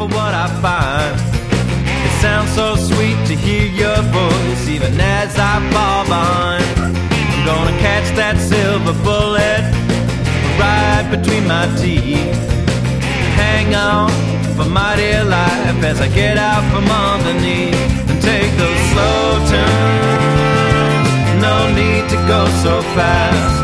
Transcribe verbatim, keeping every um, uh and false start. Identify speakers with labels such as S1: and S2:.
S1: for what I find. It sounds so sweet to hear your voice, even as I fall behind. I'm gonna catch that silver bullet right between my teeth. Hang on for my dear life as I get out from underneath and take those slow turns. No need to go so fast.